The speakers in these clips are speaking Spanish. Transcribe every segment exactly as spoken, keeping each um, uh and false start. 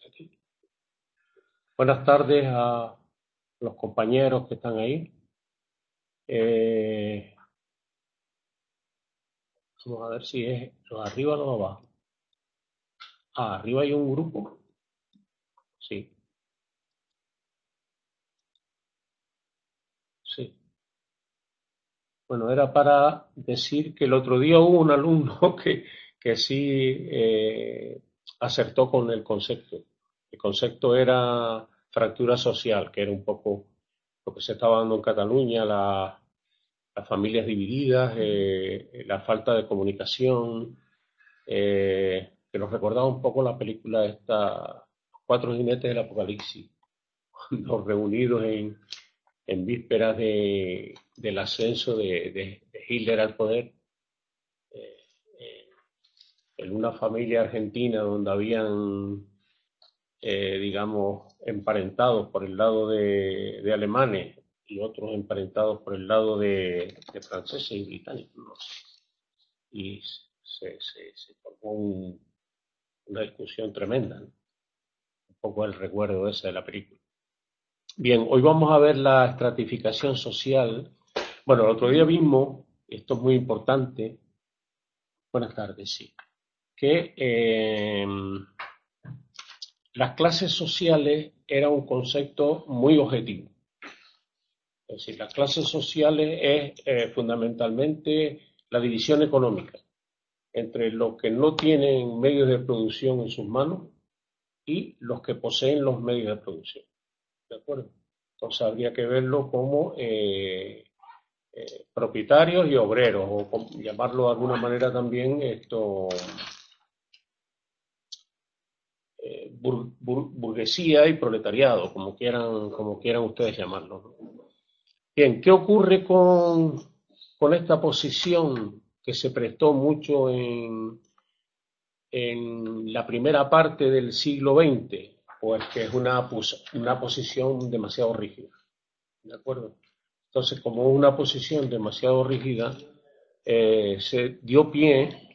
Buenas tardes a los compañeros que están ahí. Eh, vamos a ver si es los arriba o los abajo. Ah, arriba hay un grupo. Sí, sí. Bueno, era para decir que el otro día hubo un alumno que, que sí eh, acertó con el concepto. El concepto era fractura social, que era un poco lo que se estaba dando en Cataluña, la, las familias divididas, eh, la falta de comunicación, eh, que nos recordaba un poco la película esta, Cuatro jinetes del Apocalipsis, los reunidos en, en vísperas de, del ascenso de, de, de Hitler al poder, eh, eh, en una familia argentina donde habían, eh, digamos, emparentados por el lado de, de alemanes y otros emparentados por el lado de, de franceses y británicos, no sé. Y se, se, se formó un, una discusión tremenda, ¿no? Un poco el recuerdo ese de la película. Bien, hoy vamos a ver la estratificación social. Bueno, el otro día vimos, esto es muy importante, buenas tardes, sí, que eh, las clases sociales era un concepto muy objetivo. Es decir, las clases sociales es eh, fundamentalmente la división económica entre los que no tienen medios de producción en sus manos y los que poseen los medios de producción. ¿De acuerdo? Entonces habría que verlo como eh, eh, propietarios y obreros, o como, llamarlo de alguna manera también esto eh, bur, bur, burguesía y proletariado, como quieran, como quieran ustedes llamarlo, ¿no? Bien, ¿qué ocurre con, con esta posición que se prestó mucho en, en la primera parte del siglo veinte? Pues que es una, una posición demasiado rígida. ¿De acuerdo? Entonces, como es una posición demasiado rígida, eh, se dio pie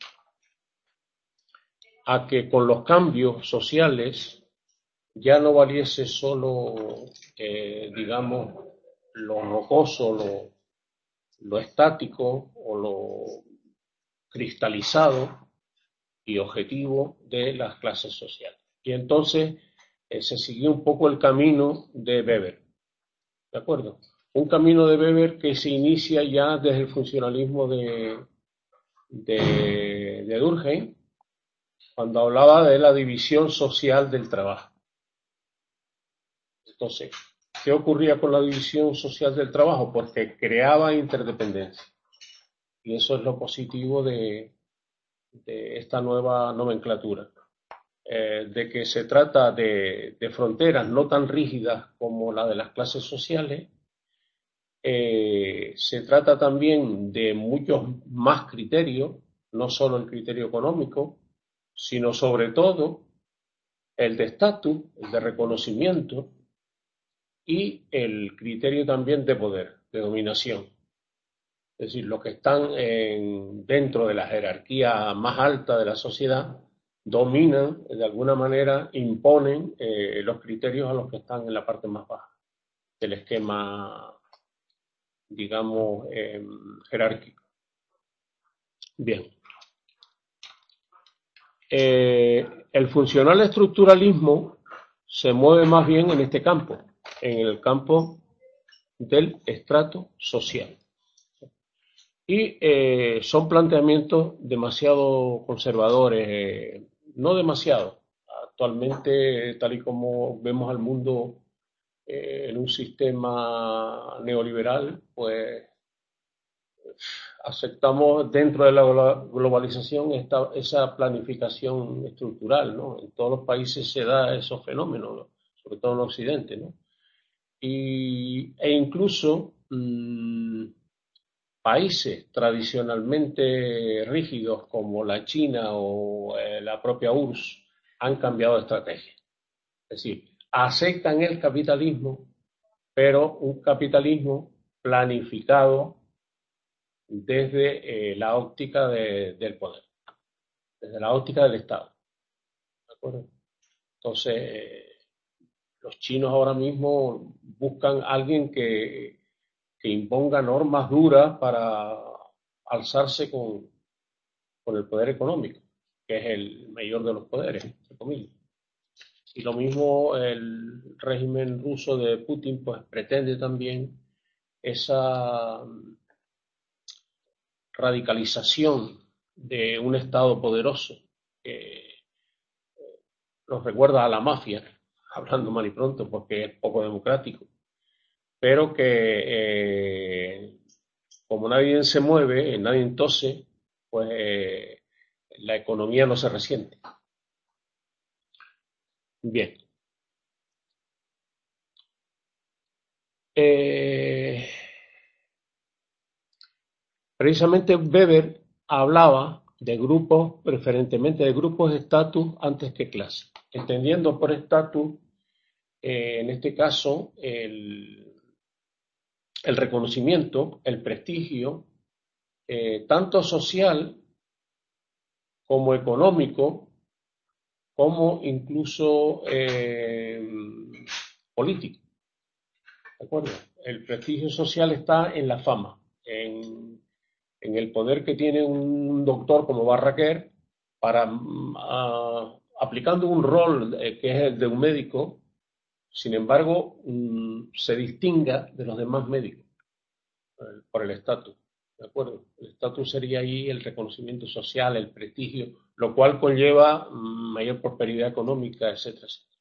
a que con los cambios sociales ya no valiese solo, eh, digamos, lo rocoso, lo, lo estático o lo cristalizado y objetivo de las clases sociales. Y entonces eh, se siguió un poco el camino de Weber, ¿de acuerdo? Un camino de Weber que se inicia ya desde el funcionalismo de, de, de Durkheim, cuando hablaba de la división social del trabajo. Entonces, ¿qué ocurría con la división social del trabajo? Pues que creaba interdependencia. Y eso es lo positivo de, de esta nueva nomenclatura. Eh, de que se trata de, de, fronteras no tan rígidas como la de las clases sociales. Eh, se trata también de muchos más criterios, no solo el criterio económico, sino sobre todo el de estatus, el de reconocimiento y el criterio también de poder, de dominación. Es decir, los que están en, dentro de la jerarquía más alta de la sociedad dominan, de alguna manera, imponen eh, los criterios a los que están en la parte más baja del esquema, digamos, eh, jerárquico. Bien. Eh, el funcional estructuralismo se mueve más bien en este campo, en el campo del estrato social. Y eh, son planteamientos demasiado conservadores, eh, no demasiado. Actualmente, tal y como vemos al mundo eh, en un sistema neoliberal, pues aceptamos dentro de la globalización esta, esa planificación estructural, ¿no? En todos los países se da esos fenómenos, ¿no? Sobre todo en Occidente, ¿no? Y, e incluso mmm, países tradicionalmente rígidos como la China o eh, la propia U R S S han cambiado de estrategia. Es decir, aceptan el capitalismo, pero un capitalismo planificado desde eh, la óptica de, del poder, desde la óptica del Estado. ¿De acuerdo? Entonces, los chinos ahora mismo buscan a alguien que, que imponga normas duras para alzarse con, con el poder económico, que es el mayor de los poderes, entre comillas. Y lo mismo el régimen ruso de Putin, pues pretende también esa radicalización de un Estado poderoso que nos recuerda a la mafia, hablando mal y pronto, porque es poco democrático, pero que eh, como nadie se mueve, nadie tose, pues eh, la economía no se resiente. Bien. Eh, precisamente Weber hablaba de grupos, preferentemente de grupos de estatus antes que clase, entendiendo por estatus, eh, en este caso, el, el reconocimiento, el prestigio, eh, tanto social como económico, como incluso eh, político. ¿De acuerdo? El prestigio social está en la fama, en, en el poder que tiene un doctor como Barraquer para, uh, aplicando un rol eh, que es el de un médico, sin embargo, um, se distinga de los demás médicos eh, por el estatus. ¿De acuerdo? El estatus sería ahí el reconocimiento social, el prestigio, lo cual conlleva um, mayor prosperidad económica, etcétera, etcétera.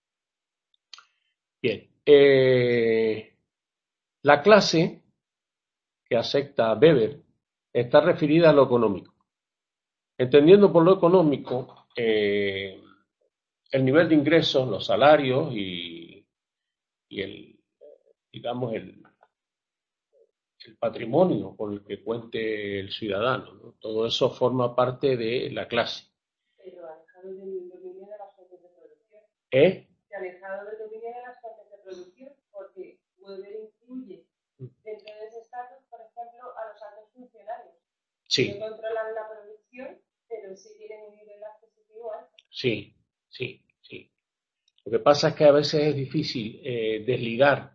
Bien. Eh, la clase que acepta Weber está referida a lo económico. Entendiendo por lo económico eh, el nivel de ingresos, los salarios y, y el, digamos, el, el patrimonio con el que cuente el ciudadano, ¿no? Todo eso forma parte de la clase. Pero alejado del dominio de las fuentes de producción. ¿Eh? Alejado del dominio de las fuentes de producción, porque Weber incluye dentro de ese estatus, por ejemplo, a los altos funcionarios. Sí. Que controlan la producción, pero sí tienen un nivel adquisitivo alto. Sí, sí, sí. Lo que pasa es que a veces es difícil eh, desligar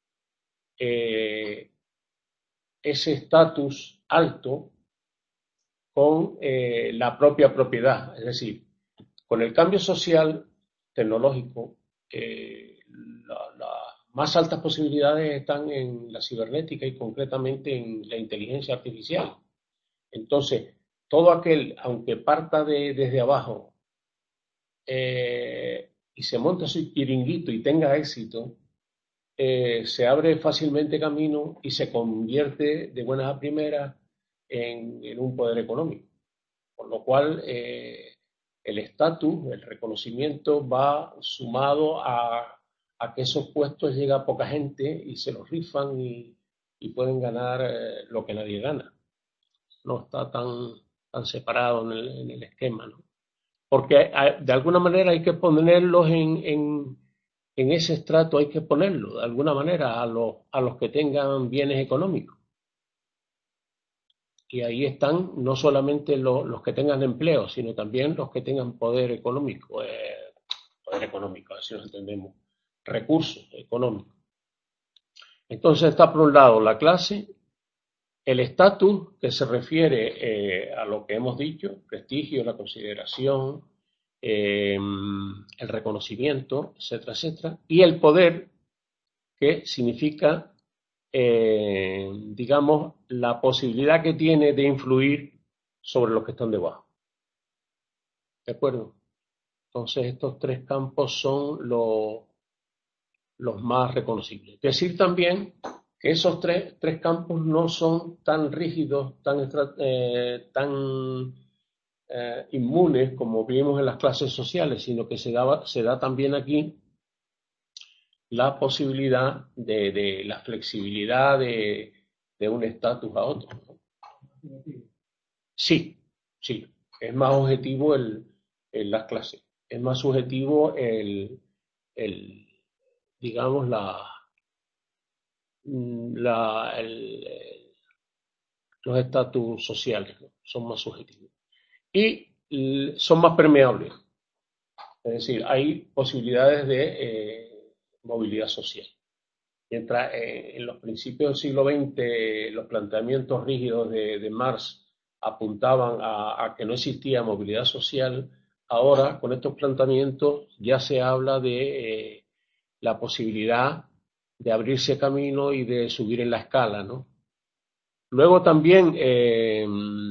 eh, ese estatus alto con eh, la propia propiedad. Es decir, con el cambio social tecnológico, eh, las la más altas posibilidades están en la cibernética y concretamente en la inteligencia artificial. Entonces, todo aquel, aunque parta de, desde abajo eh, y se monta su chiringuito y tenga éxito, eh, se abre fácilmente camino y se convierte de buenas a primeras en, en un poder económico. Por lo cual, eh, el estatus, el reconocimiento va sumado a, a, que esos puestos llega a poca gente y se los rifan y, y pueden ganar eh, lo que nadie gana. No está tan, tan separado en el, en el esquema, ¿no? Porque de alguna manera hay que ponerlos en, en, en ese estrato, hay que ponerlos de alguna manera a los, a los que tengan bienes económicos. Y ahí están no solamente los, los que tengan empleo, sino también los que tengan poder económico, eh, poder económico, así nos entendemos, recursos económicos. Entonces está por un lado la clase, el estatus, que se refiere eh, a lo que hemos dicho, prestigio, la consideración, eh, el reconocimiento, etcétera, etcétera, y el poder, que significa, eh, digamos, la posibilidad que tiene de influir sobre los que están debajo. ¿De acuerdo? Entonces estos tres campos son los, los más reconocibles. Decir también que esos tres, tres campos no son tan rígidos, tan, eh, tan eh, inmunes como vimos en las clases sociales, sino que se, daba, se da también aquí la posibilidad de, de la flexibilidad de, de un estatus a otro. Sí, sí, es más objetivo el, el, las clases, es más subjetivo el, el digamos, la, la, el, los estatus sociales, ¿no? Son más subjetivos. Y son más permeables. Es decir, hay posibilidades de eh, movilidad social. Mientras eh, en los principios del siglo veinte los planteamientos rígidos de, de Marx apuntaban a, a que no existía movilidad social, ahora con estos planteamientos ya se habla de eh, la posibilidad de abrirse camino y de subir en la escala, ¿no? Luego también eh,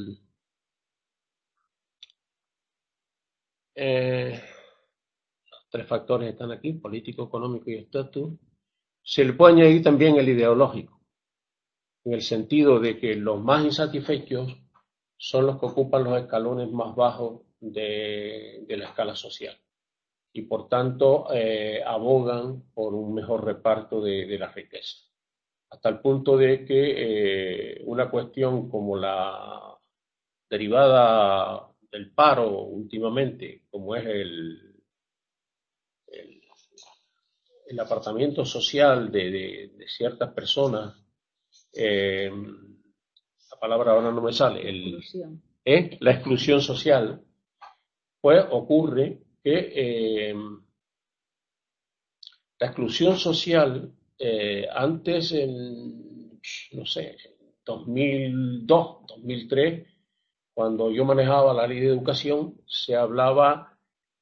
eh, los tres factores están aquí, político, económico y estatus. Se le puede añadir también el ideológico, en el sentido de que los más insatisfechos son los que ocupan los escalones más bajos de, de la escala social y por tanto eh, abogan por un mejor reparto de, de la riqueza. Hasta el punto de que eh, una cuestión como la derivada del paro últimamente, como es el, el, el apartamiento social de, de, de ciertas personas, eh, la palabra ahora no me sale, el, ¿eh? la exclusión social, pues ocurre que eh, la exclusión social eh, antes, en, no sé, dos mil dos, dos mil tres, cuando yo manejaba la ley de educación, se hablaba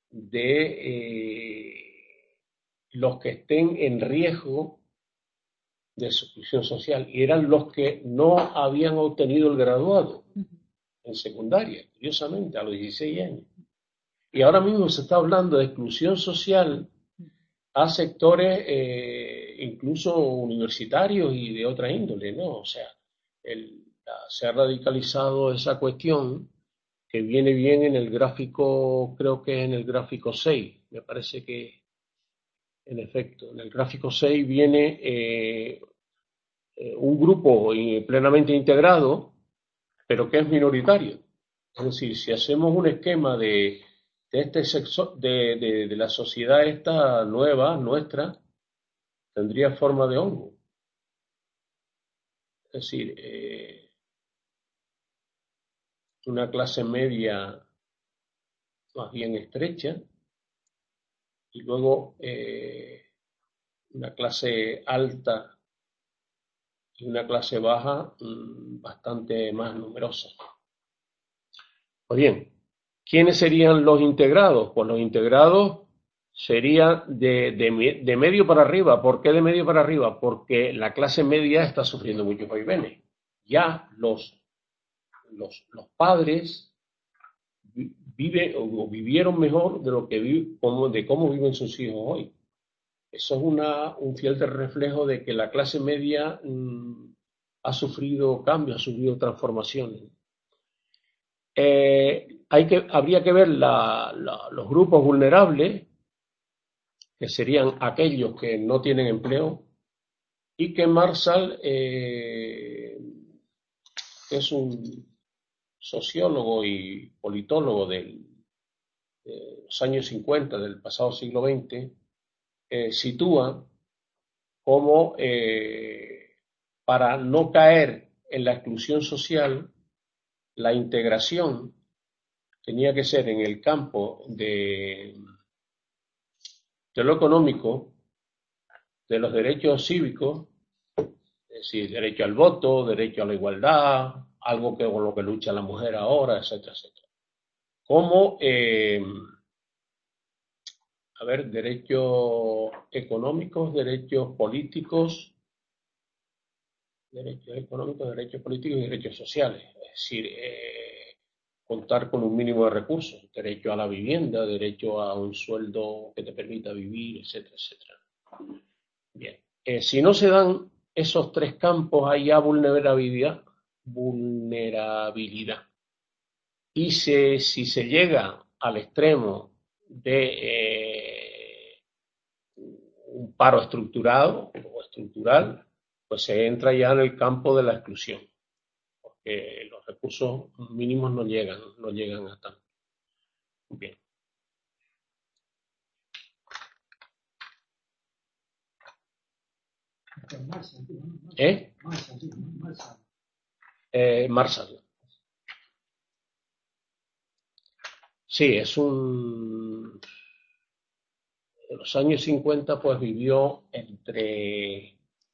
de eh, los que estén en riesgo de exclusión social y eran los que no habían obtenido el graduado en secundaria, curiosamente, a los dieciséis años. Y ahora mismo se está hablando de exclusión social a sectores eh, incluso universitarios y de otra índole, ¿no? O sea, el, la, se ha radicalizado esa cuestión que viene bien en el gráfico, creo que en el gráfico seis, me parece que en efecto, en el gráfico seis viene eh, eh, un grupo plenamente integrado, pero que es minoritario. Es decir, si hacemos un esquema de, de este sexo, de, de, de la sociedad esta nueva, nuestra, tendría forma de hongo. Es decir, eh, una clase media más bien estrecha y luego eh, una clase alta y una clase baja mmm, bastante más numerosa. Pues bien, ¿quiénes serían los integrados? Pues los integrados serían de, de, de medio para arriba. ¿Por qué de medio para arriba? Porque la clase media está sufriendo muchos vaivenes. Ya los, los, los padres viven o vivieron mejor de lo que vive, de cómo viven sus hijos hoy. Eso es una, un fiel reflejo de que la clase media mmm, ha sufrido cambios, ha sufrido transformaciones. Eh, hay que, habría que ver la, la, los grupos vulnerables, que serían aquellos que no tienen empleo, y que Marshall, eh, que es un sociólogo y politólogo del, de los años cincuenta del pasado siglo veinte, eh, sitúa como eh, para no caer en la exclusión social, la integración tenía que ser en el campo de, de lo económico, de los derechos cívicos, es decir, derecho al voto, derecho a la igualdad, algo que con lo que lucha la mujer ahora, etcétera, etcétera. Como, eh, a ver, derechos económicos, derechos políticos, derechos económicos, derechos políticos y derechos sociales. Es decir, eh, contar con un mínimo de recursos, derecho a la vivienda, derecho a un sueldo que te permita vivir, etcétera, etcétera. Bien, eh, si no se dan esos tres campos, hay ya vulnerabilidad, vulnerabilidad. Y se, si se llega al extremo de eh, un paro estructurado o estructural, pues se entra ya en el campo de la exclusión, porque los recursos mínimos no llegan, no llegan a tanto. Bien. ¿Eh? Eh, Marshall. Sí, es un en los años cincuenta pues vivió entre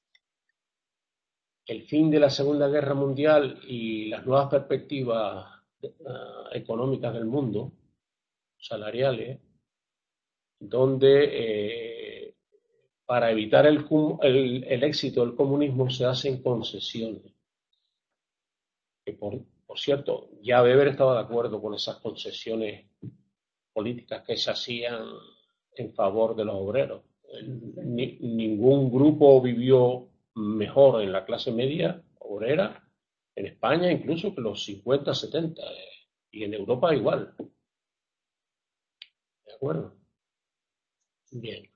el fin de la Segunda Guerra Mundial y las nuevas perspectivas uh, económicas del mundo, salariales, donde eh, para evitar el, el, el éxito del comunismo se hacen concesiones. Que por, por cierto, ya Weber estaba de acuerdo con esas concesiones políticas que se hacían en favor de los obreros. Ni, ningún grupo vivió mejor en la clase media obrera, en España incluso que los cincuenta, setenta, eh, y en Europa igual. ¿De acuerdo? Bien.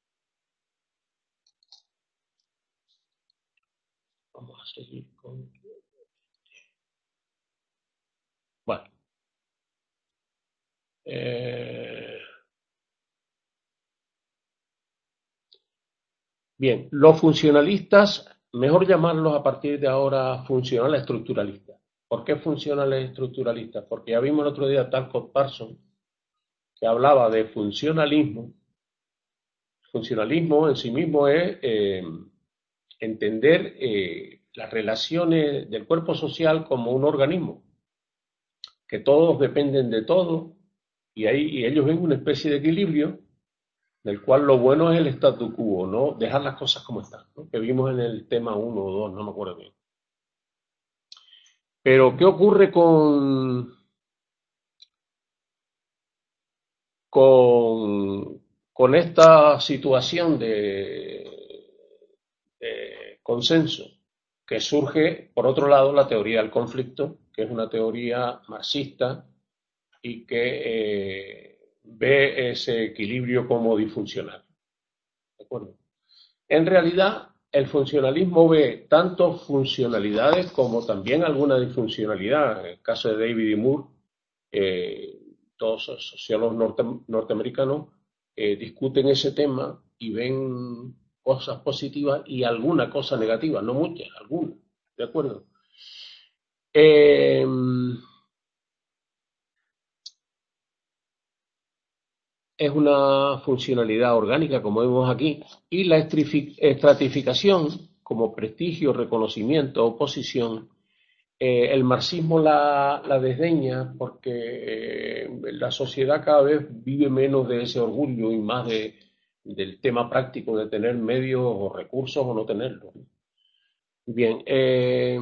Vamos a seguir con... Bueno. Eh... Bien, los funcionalistas, mejor llamarlos a partir de ahora funcionales estructuralistas. ¿Por qué funcionales estructuralistas? Porque ya vimos el otro día a Talcott Parsons, que hablaba de funcionalismo. Funcionalismo en sí mismo es eh, entender eh, las relaciones del cuerpo social como un organismo, que todos dependen de todos, y, ahí, y ellos ven una especie de equilibrio, del cual lo bueno es el statu quo, ¿no? Dejar las cosas como están, ¿no? Que vimos en el tema uno o dos, no me acuerdo bien. Pero, ¿qué ocurre con, con, con esta situación de, de consenso? Que surge, por otro lado, la teoría del conflicto, que es una teoría marxista y que eh, ve ese equilibrio como disfuncional. ¿De acuerdo? En realidad, el funcionalismo ve tanto funcionalidades como también alguna disfuncionalidad. En el caso de David y Moore, eh, todos los sociólogos norte, norteamericanos eh, discuten ese tema y ven cosas positivas y alguna cosa negativa, no muchas, algunas, ¿de acuerdo? Eh, es una funcionalidad orgánica, como vemos aquí, y la estratificación como prestigio, reconocimiento o posición, eh, el marxismo la, la desdeña porque eh, la sociedad cada vez vive menos de ese orgullo y más de, del tema práctico de tener medios o recursos o no tenerlos. Bien, eh,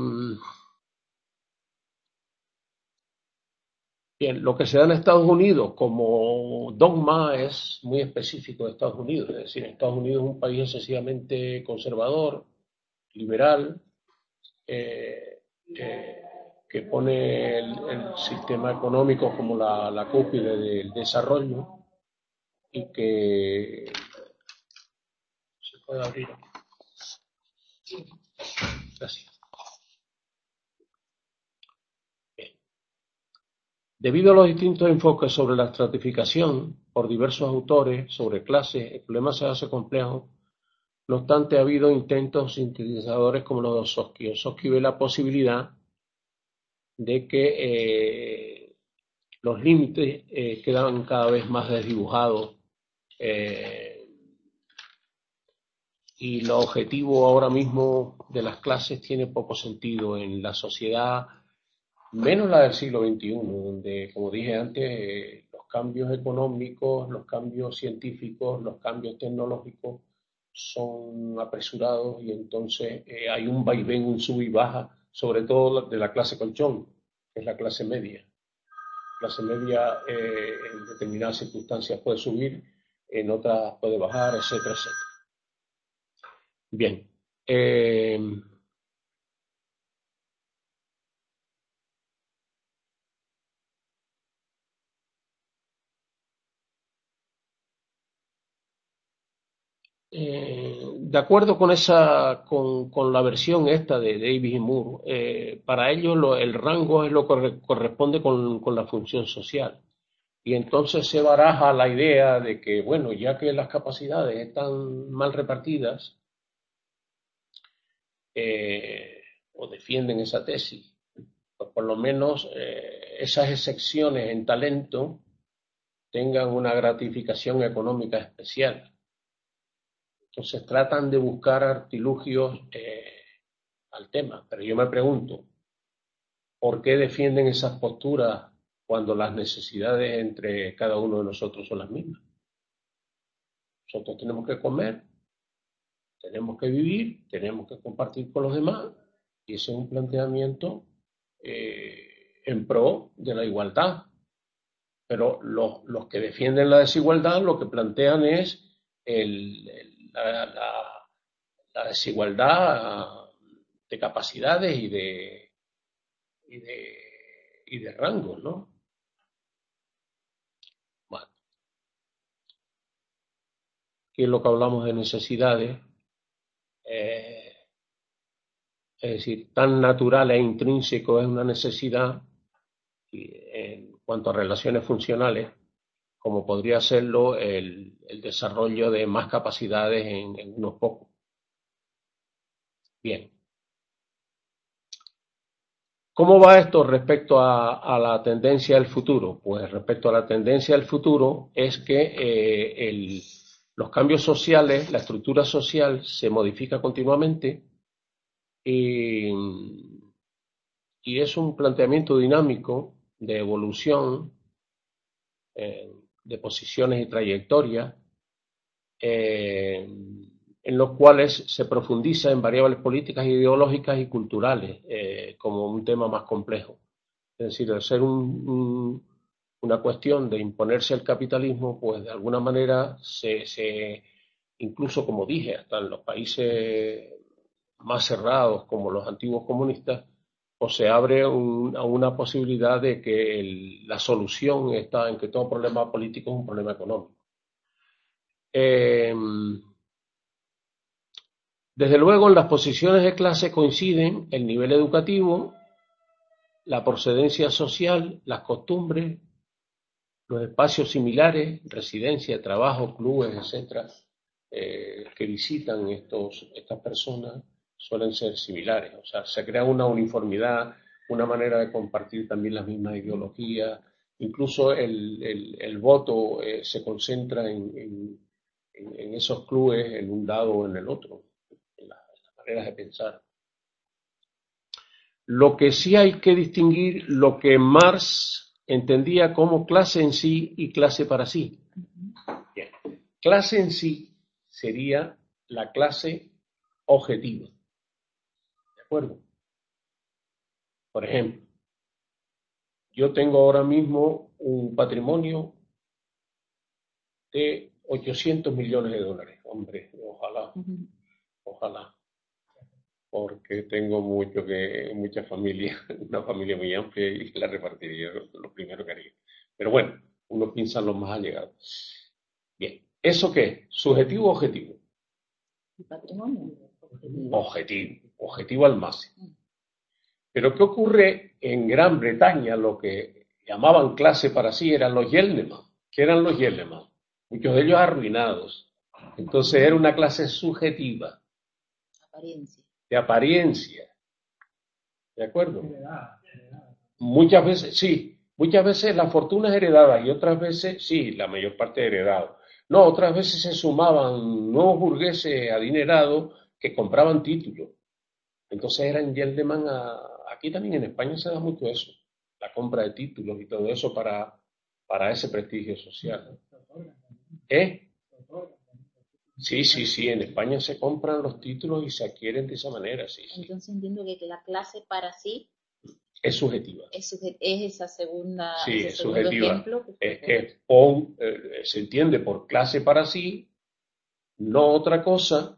Bien, lo que se da en Estados Unidos como dogma es muy específico de Estados Unidos, es decir, Estados Unidos es un país excesivamente conservador, liberal, eh, eh, que pone el, el, sistema económico como la, la cúspide del desarrollo y que se puede abrir. Gracias. Debido a los distintos enfoques sobre la estratificación por diversos autores sobre clases, el problema se hace complejo. No obstante, ha habido intentos sintetizadores como los de Ossowski. Ossowski ve la posibilidad de que eh, los límites eh, quedan cada vez más desdibujados eh, y el objetivo ahora mismo de las clases tiene poco sentido en la sociedad, menos la del siglo veintiuno, donde, como dije antes, eh, los cambios económicos, los cambios científicos, los cambios tecnológicos son apresurados y entonces eh, hay un vaivén, un sub y baja, sobre todo de la clase colchón, que es la clase media. La clase media eh, en determinadas circunstancias puede subir, en otras puede bajar, etcétera, etcétera. Bien. Eh, Eh, de acuerdo con esa, con, con la versión esta de Davis y Moore, eh, para ellos lo, el rango es lo que corresponde con, con la función social. Y entonces se baraja la idea de que, bueno, ya que las capacidades están mal repartidas, eh, o defienden esa tesis, pues por lo menos eh, esas excepciones en talento tengan una gratificación económica especial. Entonces tratan de buscar artilugios eh, al tema. Pero yo me pregunto, ¿por qué defienden esas posturas cuando las necesidades entre cada uno de nosotros son las mismas? Nosotros tenemos que comer, tenemos que vivir, tenemos que compartir con los demás, y ese es un planteamiento eh, en pro de la igualdad. Pero los, los que defienden la desigualdad lo que plantean es el, el, la, la, la desigualdad de capacidades y de, y de, y de rangos, ¿no? Bueno, aquí es lo que hablamos de necesidades, eh, es decir, tan natural e intrínseco es una necesidad en cuanto a relaciones funcionales, como podría serlo el, el desarrollo de más capacidades en, en unos pocos. Bien. ¿Cómo va esto respecto a, a la tendencia del futuro? Pues respecto a la tendencia del futuro es que eh, el, los cambios sociales, la estructura social se modifica continuamente y, y es un planteamiento dinámico de evolución, eh, de posiciones y trayectorias, eh, en los cuales se profundiza en variables políticas, ideológicas y culturales eh, como un tema más complejo. Es decir, al ser un, un, una cuestión de imponerse el capitalismo, pues de alguna manera se, se, incluso como dije, hasta en los países más cerrados como los antiguos comunistas, pues se abre un, a una posibilidad de que el, la solución está en que todo problema político es un problema económico. Eh, desde luego, en las posiciones de clase coinciden el nivel educativo, la procedencia social, las costumbres, los espacios similares, residencia, trabajo, clubes, etcétera, eh, que visitan estos, estas personas suelen ser similares. O sea, se crea una uniformidad, una manera de compartir también las mismas ideologías. Incluso el, el, el voto eh, se concentra en, en, en, esos clubes, en un lado o en el otro, en, la, en las maneras de pensar. Lo que sí hay que distinguir lo que Marx entendía como clase en sí y clase para sí. Bien. Clase en sí sería la clase objetiva. ¿De acuerdo? Por ejemplo, yo tengo ahora mismo un patrimonio de ochocientos millones de dólares. Hombre, ojalá, ojalá. Porque tengo mucho que, mucha familia, una familia muy amplia y la repartiría, lo primero que haría. Pero bueno, uno piensa en los más allegados. Bien, ¿eso qué es? ¿Subjetivo o objetivo? El patrimonio. Objetivo. Objetivo, objetivo al máximo. Pero ¿qué ocurre en Gran Bretaña? Lo que llamaban clase para sí eran los Yelneman. ¿Qué eran los Yelneman? Muchos de ellos arruinados. Entonces era una clase subjetiva. Apariencia. De apariencia. ¿De acuerdo? Muchas veces, sí, muchas veces la fortuna es heredada y otras veces, sí, la mayor parte es heredado. No, otras veces se sumaban nuevos burgueses adinerados que compraban títulos. Entonces eran gentlemen, a, aquí también en España se da mucho eso, la compra de títulos y todo eso para, para ese prestigio social. ¿Eh? Sí, sí, sí, en España se compran los títulos y se adquieren de esa manera, sí, sí. Entonces entiendo que la clase para sí es subjetiva. Es, sujet es esa segunda, sí, ese es segundo subjetiva. ejemplo. Que es que pon, eh, se entiende por clase para sí, no otra cosa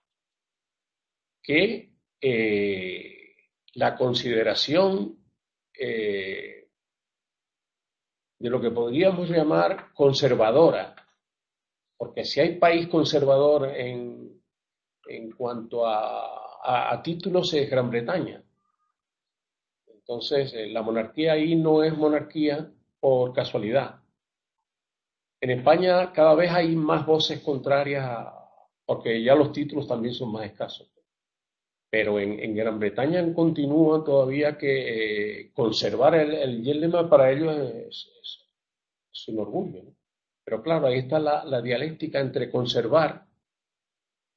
que eh, la consideración eh, de lo que podríamos llamar conservadora. Porque si hay país conservador en, en cuanto a, a, a títulos es Gran Bretaña. Entonces, eh, la monarquía ahí no es monarquía por casualidad. En España cada vez hay más voces contrarias, a, porque ya los títulos también son más escasos. Pero en, en Gran Bretaña continúa todavía que eh, conservar el, el Gentleman para ellos es, es, es un orgullo, ¿no? Pero claro, ahí está la, la dialéctica entre conservar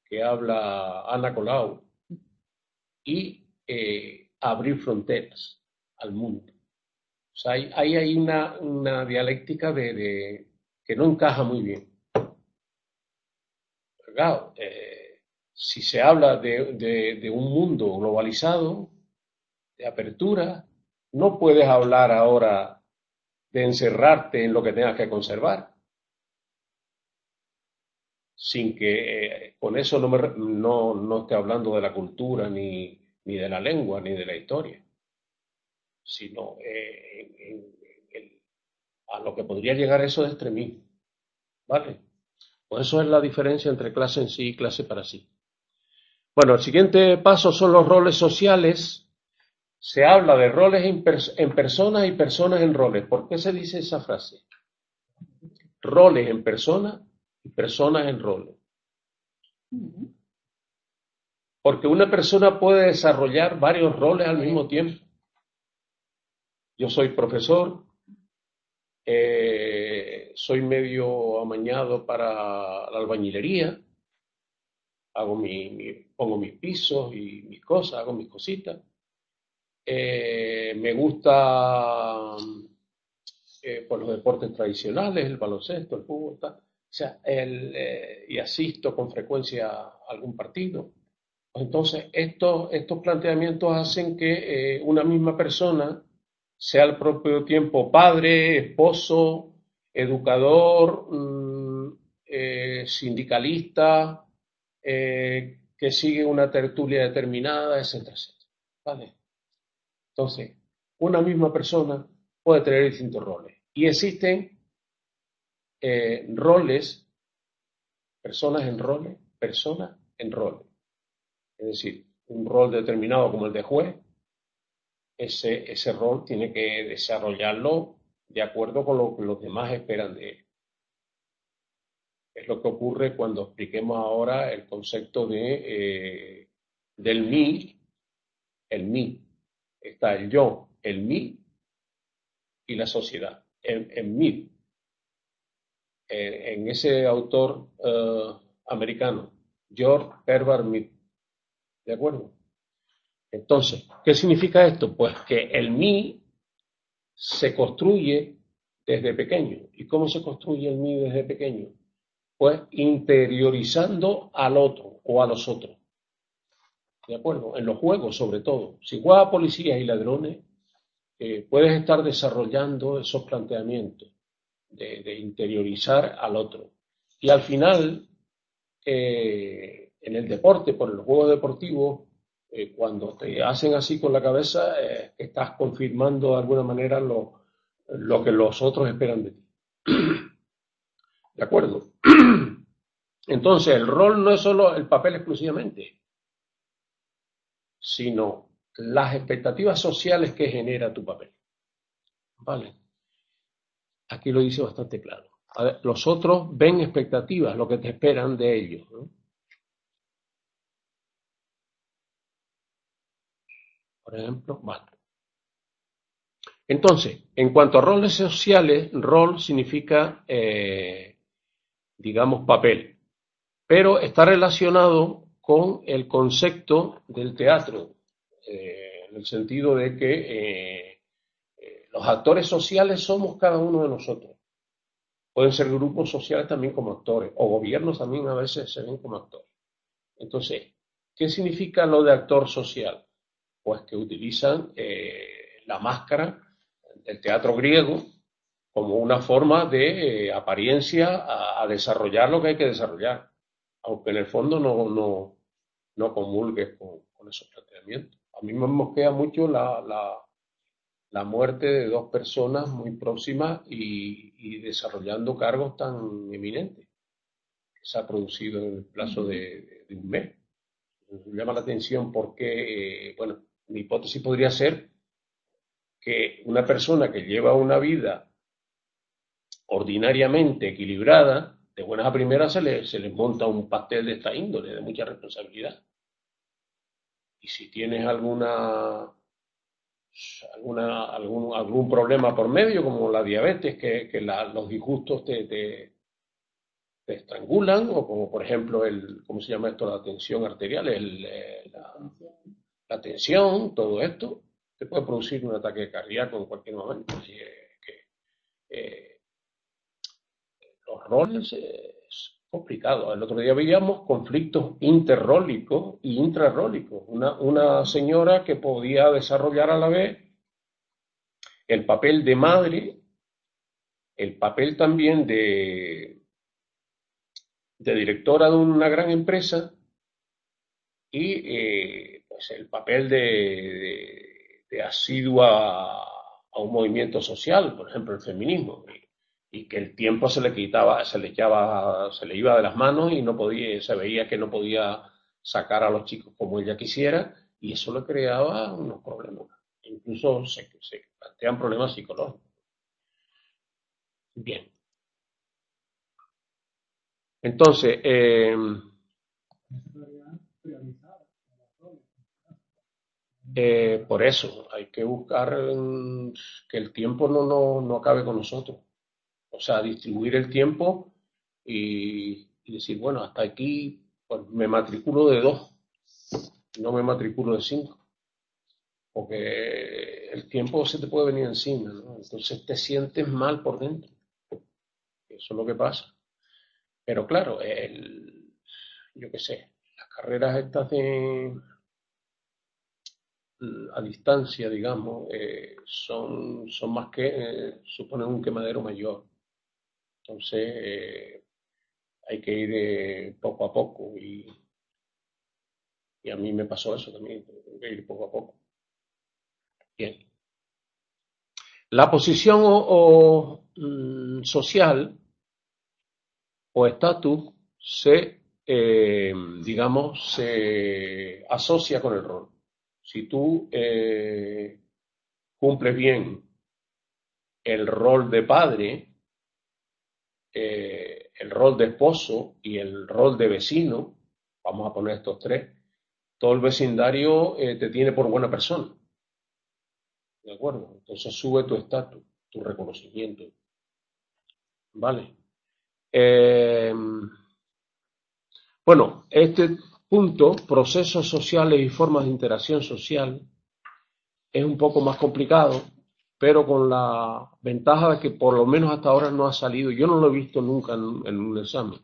que habla Ana Colau, y eh, abrir fronteras al mundo. O sea, ahí hay, hay una, una dialéctica de, de, que no encaja muy bien. Claro, eh, si se habla de, de, de un mundo globalizado, de apertura, no puedes hablar ahora de encerrarte en lo que tengas que conservar, sin que eh, con eso no, me, no, no esté hablando de la cultura, ni, ni de la lengua, ni de la historia, sino eh, en, en, en, a lo que podría llegar eso de extremismo, ¿vale? Pues eso es la diferencia entre clase en sí y clase para sí. Bueno, el siguiente paso son los roles sociales. Se habla de roles en, pers en personas y personas en roles. ¿Por qué se dice esa frase? Roles en personas y personas en roles. Porque una persona puede desarrollar varios roles al mismo tiempo. Yo soy profesor, eh, soy medio amañado para la albañilería, hago mi, mi, pongo mis pisos y mis cosas, hago mis cositas. Eh, me gusta eh, por los deportes tradicionales, el baloncesto, el fútbol, tal. O sea, el, eh, y asisto con frecuencia a algún partido. Entonces, estos, estos planteamientos hacen que eh, una misma persona sea al propio tiempo padre, esposo, educador, mmm, eh, sindicalista, eh, que sigue una tertulia determinada, etcétera, etcétera. ¿Vale? Entonces, una misma persona puede tener distintos roles. Y existen eh, roles, personas en roles, personas en roles. Es decir, un rol determinado como el de juez, ese, ese rol tiene que desarrollarlo de acuerdo con lo que los demás esperan de él. Es lo que ocurre cuando expliquemos ahora el concepto de, eh, del mí, el mí. Está el yo, el mí y la sociedad. En, en mí, en, en ese autor uh, americano, George Herbert Mead. ¿De acuerdo? Entonces, ¿qué significa esto? Pues que el mí se construye desde pequeño. ¿Y cómo se construye el mí desde pequeño? Pues interiorizando al otro o a los otros. ¿De acuerdo? En los juegos, sobre todo. Si juegas a policías y ladrones, eh, puedes estar desarrollando esos planteamientos de, de interiorizar al otro. Y al final, eh, en el deporte, por el juego deportivo, eh, cuando te hacen así con la cabeza, eh, estás confirmando de alguna manera lo, lo que los otros esperan de ti. ¿De acuerdo? Entonces, el rol no es solo el papel exclusivamente, sino las expectativas sociales que genera tu papel. ¿Vale? Aquí lo dice bastante claro. A ver, los otros ven expectativas, lo que te esperan de ellos, ¿no? Por ejemplo, vale. Entonces, en cuanto a roles sociales, rol significa, eh, digamos, papel, pero está relacionado con el concepto del teatro, eh, en el sentido de que eh, eh, los actores sociales somos cada uno de nosotros. Pueden ser grupos sociales también como actores, o gobiernos también a veces se ven como actores. Entonces, ¿qué significa lo de actor social? Pues que utilizan eh, la máscara del teatro griego como una forma de eh, apariencia a, a desarrollar lo que hay que desarrollar, aunque en el fondo no, no, no comulgues con, con esos planteamientos. A mí me mosquea mucho la, la, la muerte de dos personas muy próximas y, y desarrollando cargos tan eminentes que se ha producido en el plazo de, de un mes. Me llama la atención porque, eh, bueno, mi hipótesis podría ser que una persona que lleva una vida ordinariamente equilibrada, de buenas a primeras se le, se le monta un pastel de esta índole, de mucha responsabilidad. Y si tienes alguna, alguna algún, algún problema por medio, como la diabetes, que, que la, los disgustos te, te, te estrangulan, o como por ejemplo el, ¿cómo se llama esto? La tensión arterial, el, eh, la, la tensión, todo esto, te puede producir un ataque cardíaco en cualquier momento. Así que, eh, los roles eh, es complicado. El otro día veíamos conflictos interrólicos y intrarrólicos. Una, una señora que podía desarrollar a la vez el papel de madre, el papel también de, de directora de una gran empresa y eh, pues el papel de, de, de asidua a un movimiento social, por ejemplo el feminismo, y, y que el tiempo se le quitaba, se le echaba, se le iba de las manos y no podía, se veía que no podía sacar a los chicos como ella quisiera, y eso le creaba unos problemas. Incluso se, se plantean problemas psicológicos. Bien. Entonces, eh, eh, por eso hay que buscar mm, que el tiempo no, no, no acabe con nosotros. O sea, distribuir el tiempo y, y decir, bueno, hasta aquí pues, me matriculo de dos, no me matriculo de cinco. Porque el tiempo se te puede venir encima, ¿no? Entonces te sientes mal por dentro. Eso es lo que pasa. Pero claro, el, yo qué sé, las carreras estas de a distancia, digamos, eh, son, son más que, eh, suponen un quemadero mayor. Entonces, eh, hay que ir eh, poco a poco y, y a mí me pasó eso también, tengo que ir poco a poco. Bien. La posición o, o mm, social o estatus se, eh, digamos, se asocia con el rol. Si tú eh, cumples bien el rol de padre, eh, el rol de esposo y el rol de vecino, vamos a poner estos tres, todo el vecindario eh, te tiene por buena persona. ¿De acuerdo? Entonces sube tu estatus, tu reconocimiento. ¿Vale? Eh, bueno, este punto, procesos sociales y formas de interacción social, es un poco más complicado, pero con la ventaja de que por lo menos hasta ahora no ha salido, yo no lo he visto nunca en, en un examen.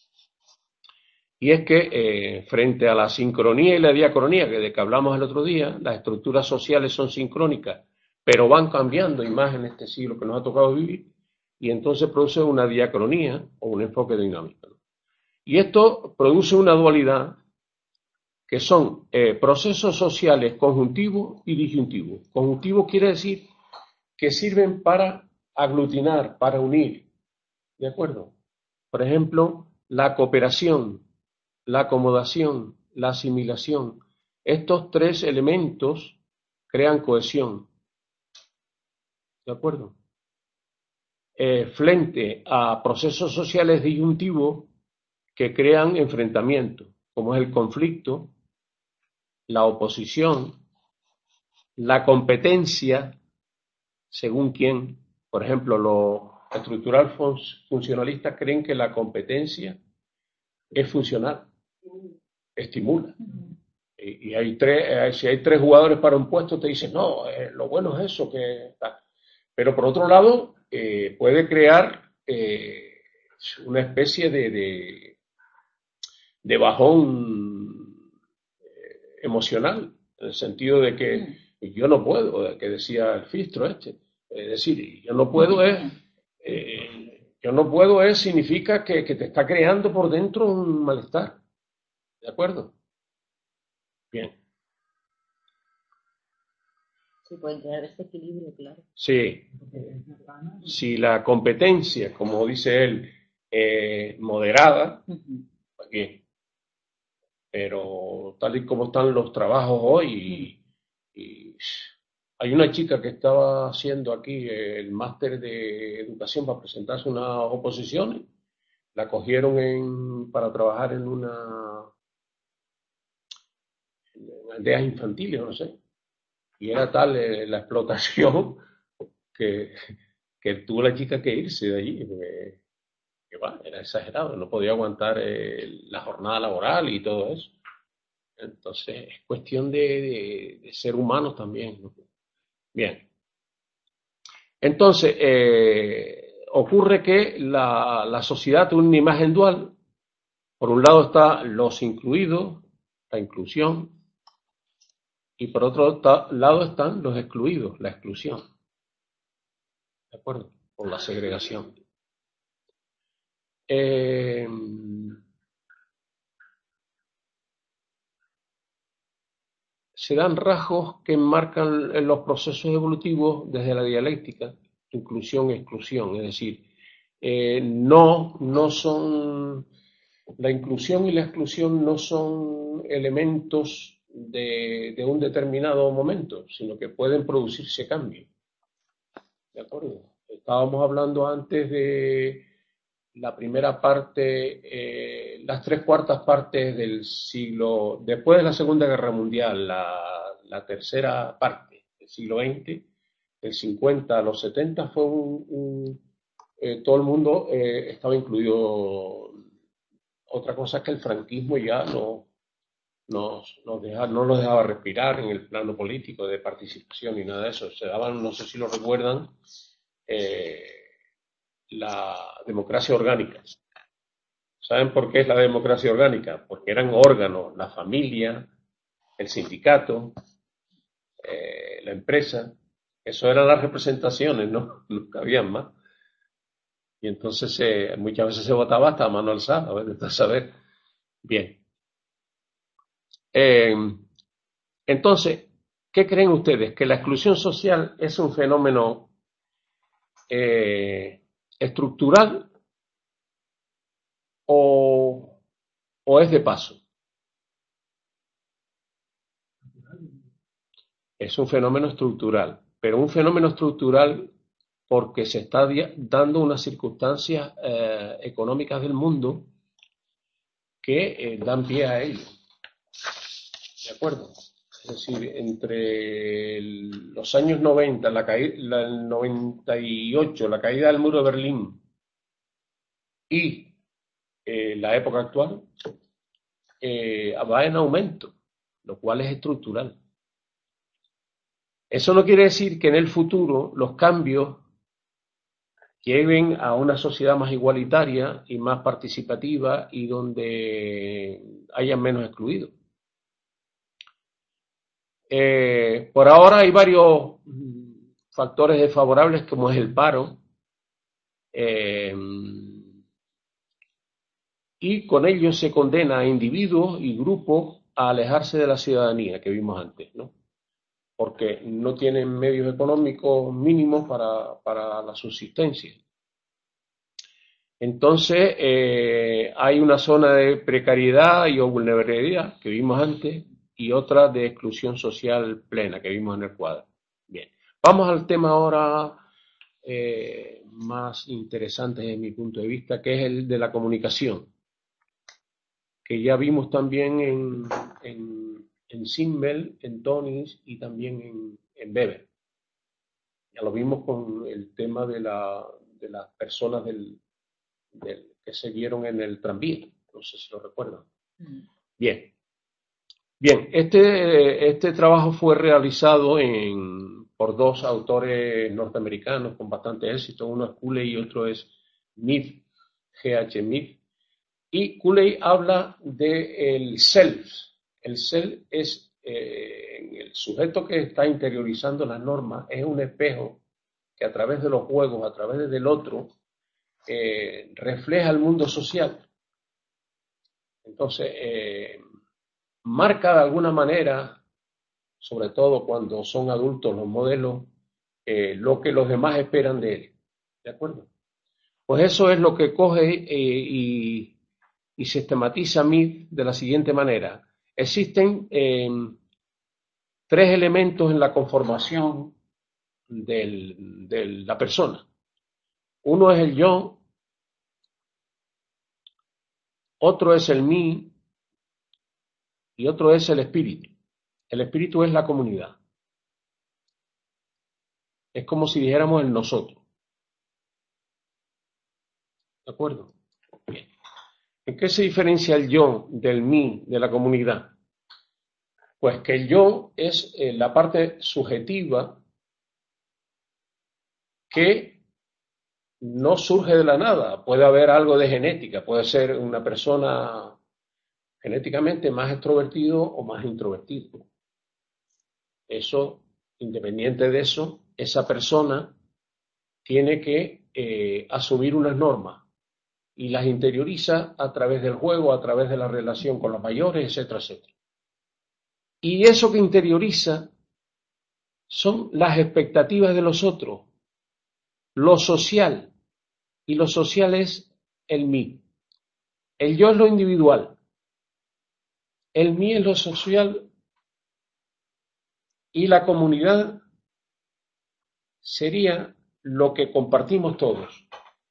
Y es que eh, frente a la sincronía y la diacronía, que de que hablamos el otro día, las estructuras sociales son sincrónicas, pero van cambiando y más en este siglo que nos ha tocado vivir, y entonces produce una diacronía o un enfoque dinámico. Y esto produce una dualidad que son eh, procesos sociales conjuntivos y disyuntivos. Conjuntivos quiere decir que sirven para aglutinar, para unir, ¿de acuerdo? Por ejemplo, la cooperación, la acomodación, la asimilación. Estos tres elementos crean cohesión, ¿de acuerdo? Eh, frente a procesos sociales disyuntivos que crean enfrentamiento, como es el conflicto, la oposición, la competencia, según quién. Por ejemplo, los estructural funcionalistas creen que la competencia es funcional, estimula. Y, y hay tres, eh, si hay tres jugadores para un puesto, te dicen, no, eh, lo bueno es eso, que está. Pero por otro lado, eh, puede crear eh, una especie de, de, de bajón eh, emocional, en el sentido de que yo no puedo, que decía el Fistro este, es decir, yo no puedo es, eh, yo no puedo es, significa que, que te está creando por dentro un malestar, ¿de acuerdo? Bien. Sí, pueden crear desequilibrio, claro. Sí. Si la competencia, como dice él, eh, moderada, pues bien. Pero tal y como están los trabajos hoy, y, y hay una chica que estaba haciendo aquí el máster de educación para presentarse unas oposiciones, la cogieron en, para trabajar en una en aldeas infantiles, no sé, y era tal eh, la explotación que, que tuvo la chica que irse de allí. Porque que va, era exagerado, no podía aguantar eh, la jornada laboral y todo eso. Entonces, es cuestión de, de, de ser humanos también, ¿no? Bien. Entonces, eh, ocurre que la, la sociedad tiene una imagen dual. Por un lado está los incluidos, la inclusión, y por otro lado están los excluidos, la exclusión. ¿De acuerdo? Por la segregación. Eh, se dan rasgos que enmarcan los procesos evolutivos desde la dialéctica, inclusión y exclusión, es decir, eh, no, no son, la inclusión y la exclusión no son elementos de, de un determinado momento, sino que pueden producirse cambios. ¿De acuerdo? Estábamos hablando antes de la primera parte, eh, las tres cuartas partes del siglo, después de la Segunda Guerra Mundial, la, la tercera parte del siglo veinte, del cincuenta a los setenta, fue un, un eh, todo el mundo eh, estaba incluido. Otra cosa es que el franquismo ya no nos, nos deja, no nos dejaba respirar en el plano político de participación y nada de eso. Se daban, no sé si lo recuerdan, eh, la democracia orgánica. ¿Saben por qué es la democracia orgánica? Porque eran órganos, la familia, el sindicato, eh, la empresa. Eso eran las representaciones, ¿no? Nunca habían más. Y entonces eh, muchas veces se votaba hasta a mano alzada, a ver, de saber. Bien. Eh, entonces, ¿qué creen ustedes? ¿Que la exclusión social es un fenómeno eh, estructural o, o es de paso? Es un fenómeno estructural, pero un fenómeno estructural porque se está dando unas circunstancias eh, económicas del mundo que eh, dan pie a ello. ¿De acuerdo? Es decir, entre el, los años noventa, la caída, la, el noventa y ocho, la caída del muro de Berlín y eh, la época actual, eh, va en aumento, lo cual es estructural. Eso no quiere decir que en el futuro los cambios lleven a una sociedad más igualitaria y más participativa y donde haya menos excluidos. Eh, por ahora hay varios factores desfavorables como es el paro, eh, y con ello se condena a individuos y grupos a alejarse de la ciudadanía que vimos antes, ¿no? Porque no tienen medios económicos mínimos para, para la subsistencia. Entonces, eh, hay una zona de precariedad y o vulnerabilidad que vimos antes y otra de exclusión social plena que vimos en el cuadro. Bien, vamos al tema ahora eh, más interesante desde mi punto de vista, que es el de la comunicación, que ya vimos también en, en, en Simmel, en Tonis y también en, en Weber. Ya lo vimos con el tema de, la, de las personas del Del, que se vieron en el tranvía, no sé si lo recuerdan. Mm. Bien, bien, este, este trabajo fue realizado en, por dos autores norteamericanos con bastante éxito, uno es Cooley y otro es Mead, G H Mead, y Cooley habla del self. El self es eh, el sujeto que está interiorizando las normas, es un espejo que a través de los juegos, a través del otro, Eh, refleja el mundo social. Entonces, eh, marca de alguna manera, sobre todo cuando son adultos los modelos, eh, lo que los demás esperan de él. ¿De acuerdo? Pues eso es lo que coge eh, y, y sistematiza Mead de la siguiente manera. Existen eh, tres elementos en la conformación del, de la persona. Uno es el yo, otro es el mí y otro es el espíritu. El espíritu es la comunidad. Es como si dijéramos el nosotros. ¿De acuerdo? ¿En qué se diferencia el yo del mí, de la comunidad? Pues que el yo es eh, la parte subjetiva que no surge de la nada. Puede haber algo de genética, puede ser una persona genéticamente más extrovertido o más introvertido. Eso, independiente de eso, esa persona tiene que eh, asumir unas normas y las interioriza a través del juego, a través de la relación con los mayores, etcétera, etcétera. Y eso que interioriza son las expectativas de los otros, lo social, y lo social es el mí. El yo es lo individual, el mí es lo social y la comunidad sería lo que compartimos todos.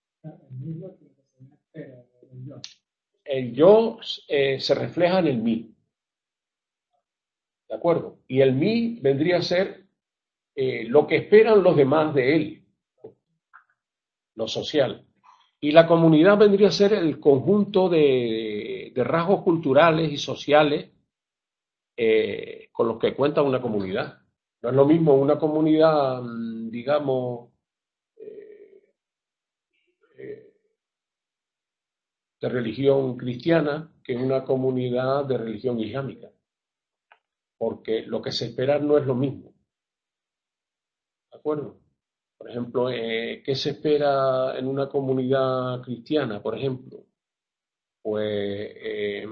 El yo eh, se refleja en el mí, ¿de acuerdo? Y el mí vendría a ser eh, lo que esperan los demás de él, lo social. Y la comunidad vendría a ser el conjunto de, de rasgos culturales y sociales eh, con los que cuenta una comunidad. No es lo mismo una comunidad, digamos, eh, eh, de religión cristiana que una comunidad de religión islámica, porque lo que se espera no es lo mismo. ¿De acuerdo? Por ejemplo, eh, ¿qué se espera en una comunidad cristiana, por ejemplo? Pues, eh,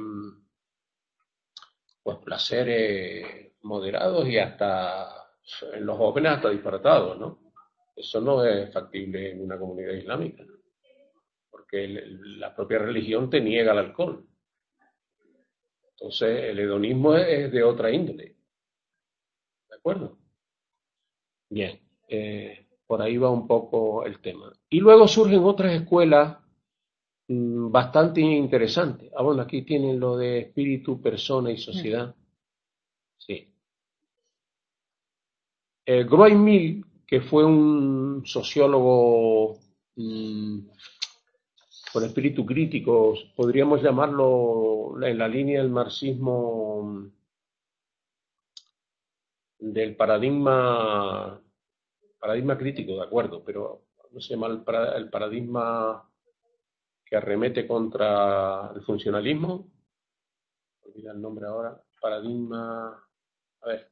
pues placeres moderados y hasta, en los jóvenes hasta disparatados, ¿no? Eso no es factible en una comunidad islámica, ¿no? Porque el, la propia religión te niega el alcohol. Entonces, el hedonismo es, es de otra índole. ¿De acuerdo? Bien, eh, por ahí va un poco el tema. Y luego surgen otras escuelas mmm, bastante interesantes. Ah, bueno, aquí tienen lo de espíritu, persona y sociedad. Sí. Eh, Groy Mill, que fue un sociólogo mmm, con espíritu crítico, podríamos llamarlo en la línea del marxismo, del paradigma, paradigma crítico, de acuerdo, pero no se llama el, para, el paradigma que arremete contra el funcionalismo. Olvida el nombre ahora. Paradigma, a ver.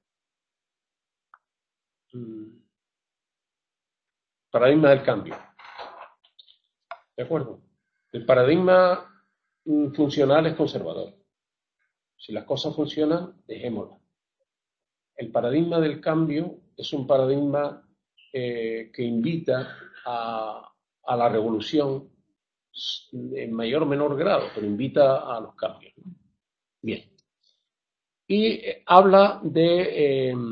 Hmm. Paradigma del cambio. ¿De acuerdo? El paradigma funcional es conservador. Si las cosas funcionan, dejémoslas. El paradigma del cambio es un paradigma eh, que invita a, a la revolución en mayor o menor grado, pero invita a los cambios. Bien. Y eh, habla de, eh,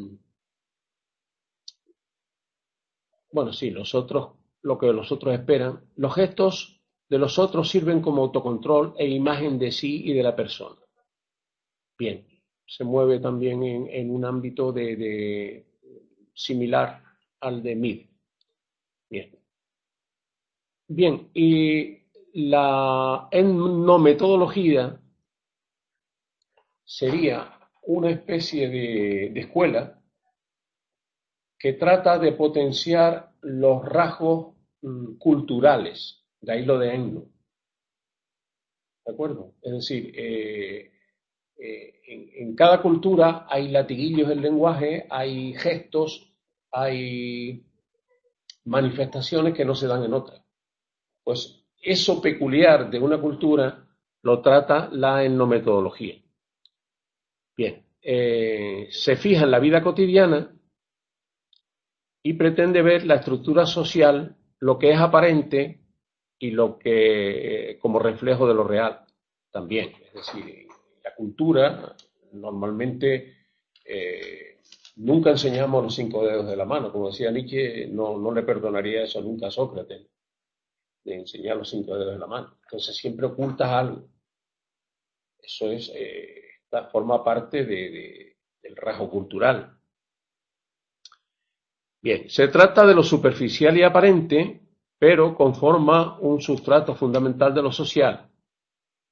bueno, sí, los otros, lo que los otros esperan. Los gestos de los otros sirven como autocontrol e imagen de sí y de la persona. Bien, se mueve también en, en un ámbito de, de similar al de Mead. Bien. Bien, y la etnometodología sería una especie de, de escuela que trata de potenciar los rasgos mm, culturales, de ahí lo de etno. ¿De acuerdo? Es decir, eh, eh, en, en cada cultura hay latiguillos del lenguaje, hay gestos, hay manifestaciones que no se dan en otras. Pues eso peculiar de una cultura lo trata la etnometodología. Bien, eh, se fija en la vida cotidiana y pretende ver la estructura social, lo que es aparente y lo que como reflejo de lo real también. Es decir, la cultura normalmente eh, nunca enseñamos los cinco dedos de la mano. Como decía Nietzsche, no, no le perdonaría eso nunca a Sócrates, de enseñar los cinco dedos de la mano. Entonces siempre ocultas algo. Eso es, eh, forma parte de, de, del rasgo cultural. Bien, se trata de lo superficial y aparente, pero conforma un sustrato fundamental de lo social.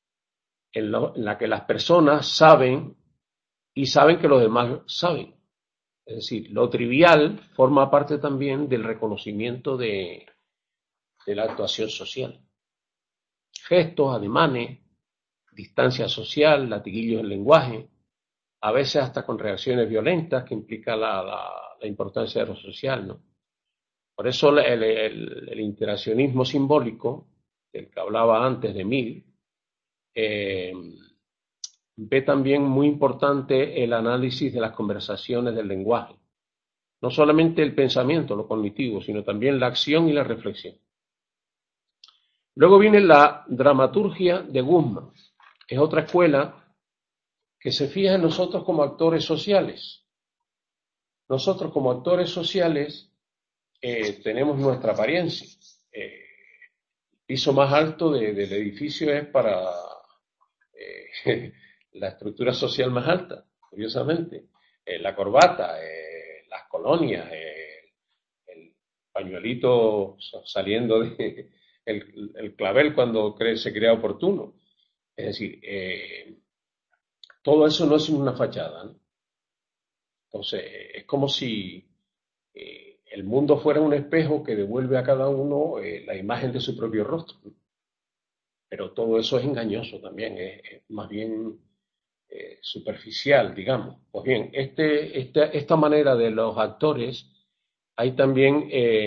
en, lo, en la que las personas saben y saben que los demás saben. Es decir, lo trivial forma parte también del reconocimiento de, de la actuación social. Gestos, ademanes, distancia social, latiguillos en lenguaje, a veces hasta con reacciones violentas que implica la, la, la importancia de lo social, ¿no? Por eso el, el, el interaccionismo simbólico, del que hablaba antes de Mill, eh, ve también muy importante el análisis de las conversaciones del lenguaje. No solamente el pensamiento, lo cognitivo, sino también la acción y la reflexión. Luego viene la dramaturgia de Guzmán. Es otra escuela que se fija en nosotros como actores sociales. Nosotros como actores sociales eh, tenemos nuestra apariencia. Eh, el piso más alto de, del edificio es para eh, la estructura social más alta, curiosamente. Eh, la corbata, eh, las colonias, eh, el pañuelito saliendo de el, el clavel cuando cree, se crea oportuno. Es decir, eh, todo eso no es una fachada, ¿no? Entonces, es como si eh, el mundo fuera un espejo que devuelve a cada uno eh, la imagen de su propio rostro, ¿no? Pero todo eso es engañoso también, es, es más bien eh, superficial, digamos. Pues bien, este, este, esta manera de los actores, hay también eh,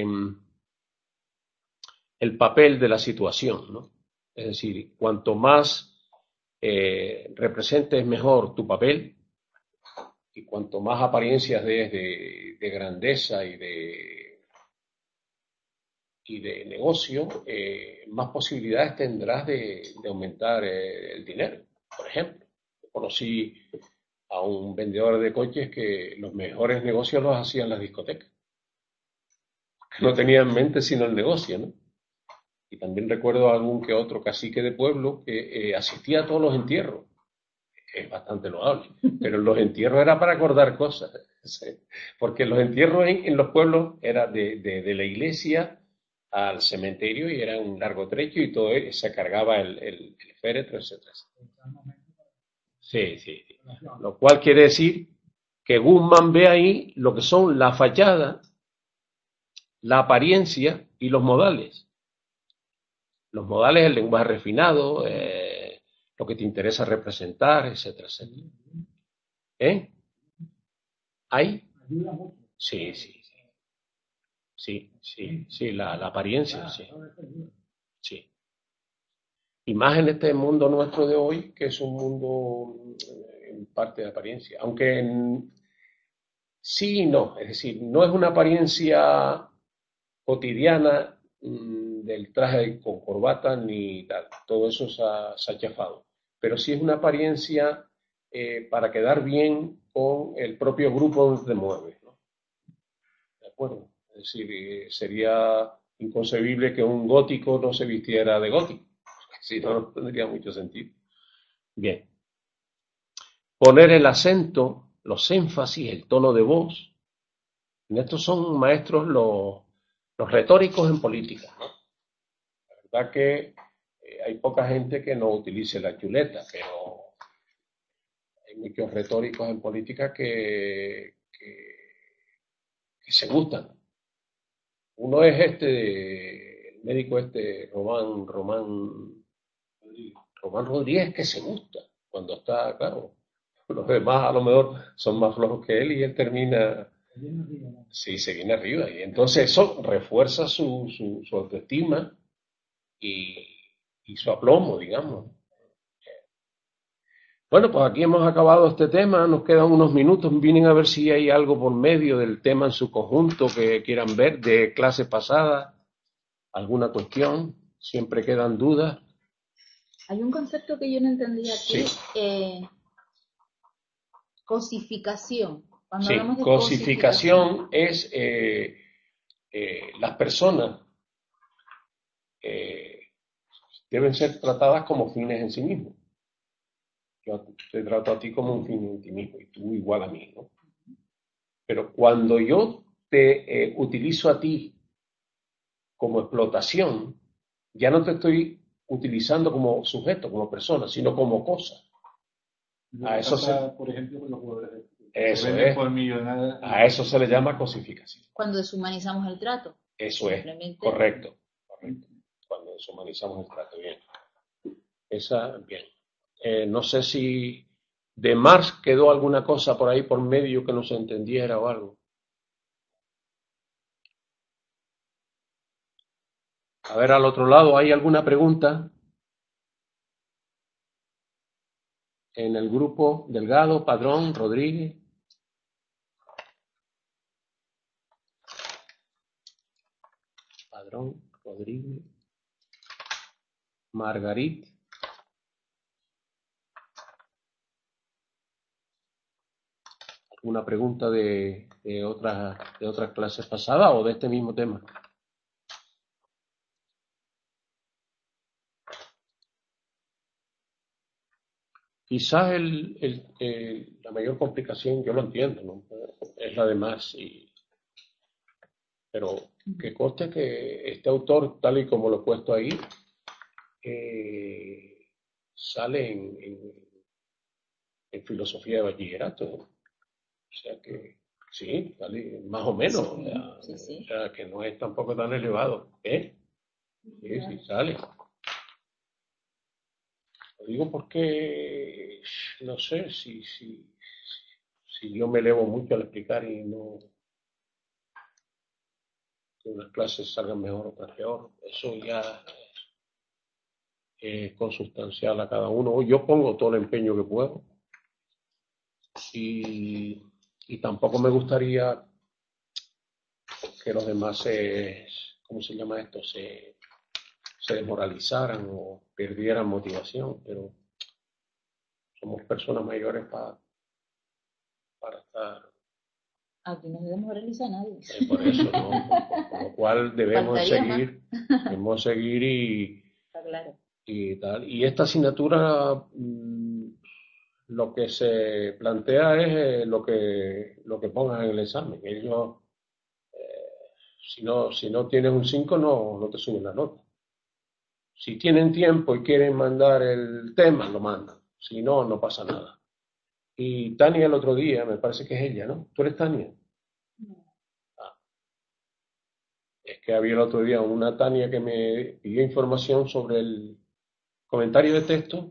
el papel de la situación, ¿no? Es decir, cuanto más eh, representes mejor tu papel, y cuanto más apariencias des de, de grandeza y de, y de negocio, eh, más posibilidades tendrás de, de aumentar eh, el dinero. Por ejemplo, yo conocí a un vendedor de coches que los mejores negocios los hacían las discotecas. No tenía en mente sino el negocio, ¿no? Y también recuerdo a algún que otro cacique de pueblo que eh, asistía a todos los entierros. Es bastante loable, pero los entierros era para acordar cosas, porque los entierros en, en los pueblos era de, de, de la iglesia al cementerio y era un largo trecho y todo se cargaba el, el, el féretro, etcétera. Sí, sí, sí. Lo cual quiere decir que Guzmán ve ahí lo que son la fachada, la apariencia y los modales. Los modales, el lenguaje refinado, eh, lo que te interesa representar, etcétera, etcétera. ¿Eh? ¿Hay? Sí, sí, sí. Sí, sí, sí, la, la apariencia, sí. Sí. Y más en este mundo nuestro de hoy, que es un mundo en parte de apariencia. Aunque en, sí y no, es decir, no es una apariencia cotidiana mmm, del traje con corbata ni tal. Todo eso se ha, se ha chafado. Pero sí es una apariencia eh, para quedar bien con el propio grupo donde te mueves, ¿no? ¿De acuerdo? Es decir, eh, sería inconcebible que un gótico no se vistiera de gótico. Si no, no tendría mucho sentido. Bien. Poner el acento, los énfasis, el tono de voz. En estos son maestros los, los retóricos en política, ¿no? La verdad que eh, hay poca gente que no utilice la chuleta, pero hay muchos retóricos en política que, que, que se gustan. Uno es este, el médico este, Román, Román, Román Rodríguez, que se gusta cuando está, claro. Los demás a lo mejor son más flojos que él y él termina, sí, se viene arriba. Y entonces eso refuerza su, su, su autoestima y, y su aplomo, digamos. Bueno, pues aquí hemos acabado este tema, nos quedan unos minutos, vienen a ver si hay algo por medio del tema en su conjunto que quieran ver de clase pasada, alguna cuestión, siempre quedan dudas. Hay un concepto que yo no entendía aquí, Sí. eh, cosificación. Cuando Sí, hablamos de cosificación, cosificación es eh, eh, las personas eh, deben ser tratadas como fines en sí mismos. Yo te trato a ti como un fin en ti mismo y tú igual a mí, ¿no? Pero cuando yo te eh, utilizo a ti como explotación, ya no te estoy utilizando como sujeto, como persona, sino como cosa. A eso se, por ejemplo, con los jugadores. Eso es. Por millonada, a eso se le llama cosificación. Cuando deshumanizamos el trato. Eso es, Simplemente... correcto, correcto. Cuando deshumanizamos el trato, bien. Esa, bien. Eh, no sé si de Marx quedó alguna cosa por ahí por medio que no se entendiera o algo. A ver, al otro lado, ¿hay alguna pregunta? En el grupo, Delgado, Padrón, Rodríguez. Padrón, Rodríguez, Margarit. ¿Alguna pregunta de, de otras de otras clases pasadas o de este mismo tema? Quizás el, el, el, la mayor complicación, yo lo entiendo, ¿no? Es la de Marx, y, pero que conste que este autor, tal y como lo he puesto ahí, eh, sale en, en, en filosofía de bachillerato, ¿no? O sea que sí, sale más o menos, sí, o, sea, sí, sí. O sea que no es tampoco tan elevado, ¿eh? Sí, sí, sale. Lo digo porque no sé si, si, si yo me elevo mucho al explicar y no que unas clases salgan mejor o otras peor, eso ya es consustancial a cada uno. Yo pongo todo el empeño que puedo y, y tampoco me gustaría que los demás se, ¿cómo se llama esto? Se, se desmoralizaran o perdieran motivación, pero somos personas mayores para, para estar. Aquí no se desmoraliza a nadie. Eh, por eso, ¿no? Con lo cual debemos seguir, debemos seguir y, Está claro. y tal. Y esta asignatura, mmm, lo que se plantea es eh, lo que lo que pongas en el examen. Ellos, eh, si no si no tienes un cinco, no, no te suben la nota. Si tienen tiempo y quieren mandar el tema, lo mandan. Si no, no pasa nada. Y Tania el otro día, me parece que es ella, ¿no? ¿Tú eres Tania? Ah. Es que había el otro día una Tania que me pidió información sobre el comentario de texto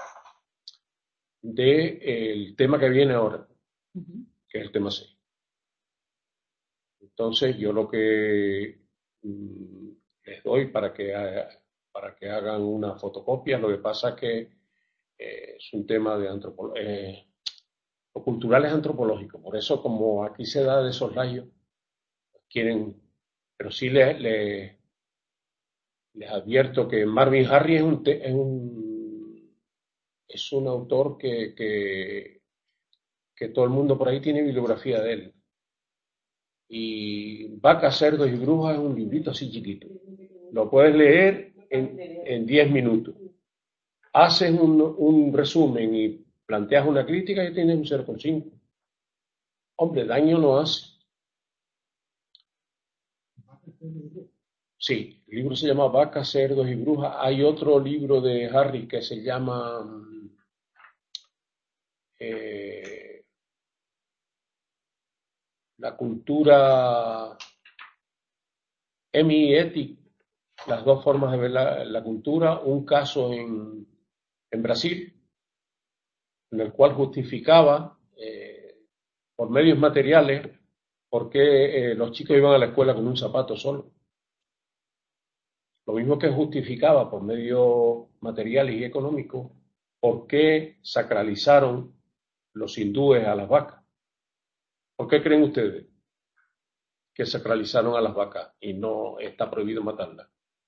del tema que viene ahora, uh-huh. que es el tema seis. Entonces yo lo que mmm, les doy para que, haga, para que hagan una fotocopia, lo que pasa es que eh, es un tema de antropología. Eh, lo cultural es antropológico, por eso como aquí se da de soslayo, quieren, pero sí les, les, les advierto que Marvin Harris es un, te, es un, es un autor que, que, que todo el mundo por ahí tiene bibliografía de él. Y Vacas, Cerdos y Brujas es un librito así chiquito. Lo puedes leer en diez minutos. Haces un, un resumen y planteas una crítica y tienes un cero coma cinco. Hombre, daño no hace. Sí, el libro se llama Vacas, Cerdos y Brujas. Hay otro libro de Harris que se llama eh, La cultura hemiética, las dos formas de ver la, la cultura, un caso en, en Brasil, en el cual justificaba eh, por medios materiales por qué eh, los chicos iban a la escuela con un zapato solo. Lo mismo que justificaba por medios materiales y económicos por qué sacralizaron los hindúes a las vacas. ¿Por qué creen ustedes que sacralizaron a las vacas y no está prohibido matarlas?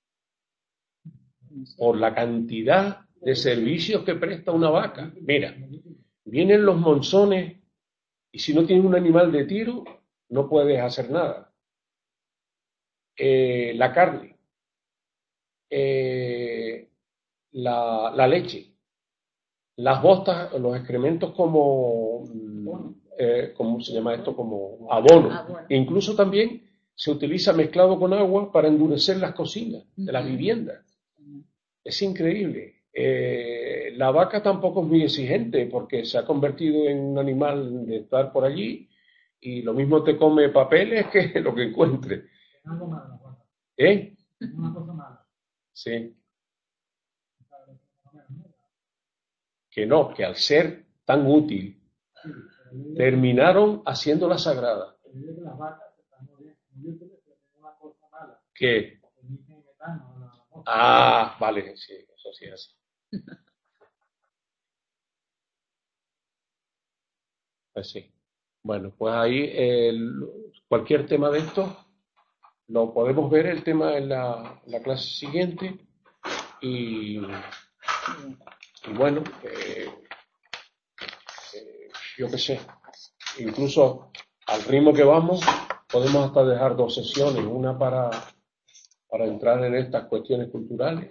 Por la cantidad de servicios que presta una vaca. Mira, vienen los monzones y si no tienes un animal de tiro, no puedes hacer nada. Eh, la carne, eh, la, la leche, las bostas, los excrementos como, eh, ¿cómo se llama esto? Como abono. abono. E incluso también se utiliza mezclado con agua para endurecer las cocinas de las viviendas. Es increíble. Eh, la vaca tampoco es muy exigente porque se ha convertido en un animal de estar por allí y lo mismo te come papeles que lo que encuentre. Es algo malo, la vaca. ¿Eh? Es una cosa mala. Sí. ¿Sabes? Más o menos, ¿no? Que no, que al ser tan útil, Sí, se dice terminaron haciéndola sagrada. se dice que las vacas están muy bien, muy útiles, pero tienen una cosa mala. Que, Emiten metano a la atmósfera. ah, vale, sí, eso sí es así. Pues sí. Bueno, pues ahí el- cualquier tema de esto lo podemos ver el tema en la, la clase siguiente y, y bueno, eh, eh, yo qué sé, incluso al ritmo que vamos podemos hasta dejar dos sesiones, una para, para entrar en estas cuestiones culturales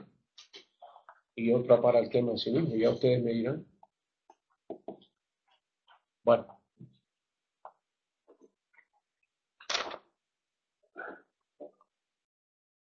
y otra para el tema en sí mismo, ya ustedes me dirán. Bueno.